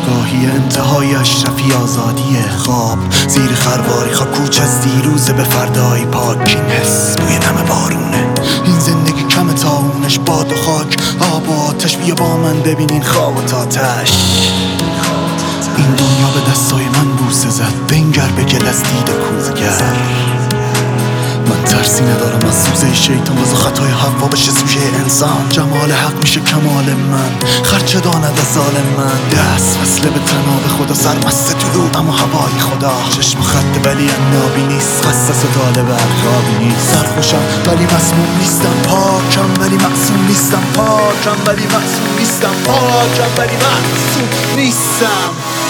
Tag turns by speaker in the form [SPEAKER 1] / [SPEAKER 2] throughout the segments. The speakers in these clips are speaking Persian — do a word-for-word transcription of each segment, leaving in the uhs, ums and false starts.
[SPEAKER 1] آگاهی انتهای اشرفی آزادی خواب زیر خرواری خاک کوچ از دیروزه به فردای پاک. این حس بوی نم بارونه، این زندگی کم تا اونش باد و خاک آب و آتش. بیا با من ببین این خواب و تاتش. این دنیا به دستای من بوسه زد، بنگر به گل از دید کوزگر. من ترسی ندارم از سوزه شیطان، بزا خطای حوا بشه سوژه انسان. جمال حق میشه کمال من، خرچه داند از ظالم من. دست وصله به تناب خدا، سرمست طلوع اما هوای خدا. چشم خط ولی انابی نیست، خصص و طالب ارخابی نیست. سرخوشم ولی مسموم نیستم، پاکم ولی معصوم نیستم. پاکم ولی معصوم نیستم، پاکم ولی معصوم نیستم.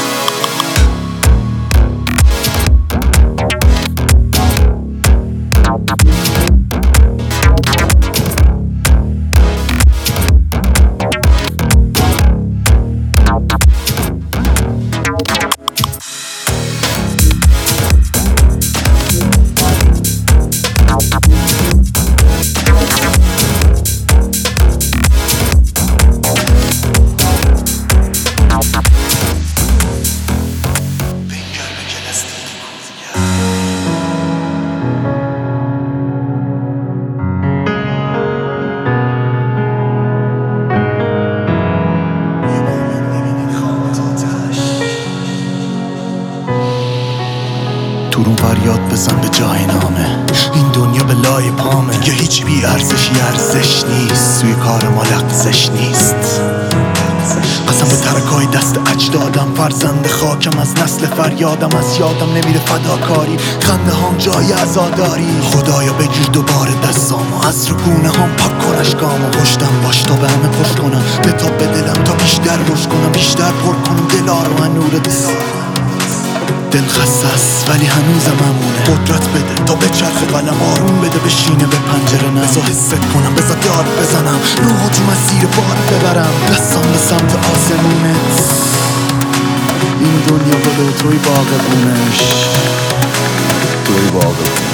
[SPEAKER 1] تورون فریاد بزن به جای نامه، این دنیا به لای پامه. یه هیچ بی ارزشی ارزش نیست، سوی کار ما لغزش نیست. قسم به ترکای دست اجدادم، فرزند خاکم از نسل فریادم. از یادم نمیره فداکاری، خنده هام جای عزاداری. خدایا بگیر دوباره دستامو، از رو گونه هام پاک کن اشکامو. پشتم باش تا به همه پشت کنم، بتاب به دلم تا بیشتر روش کنم. بیشتر پر کنم دلا رو من نور دل. دل خسته است ولی هنوزم امونه، قدرت بده تا به چرخ قلم. آروم بده بشینه به پنجره نم. بذار حست کنم، بذار داد بزنم، روحو تو مسیر باد ببرم. دستان به سمت آسمونت، این دنیا بلو توی باغبونش، توی باغبونش.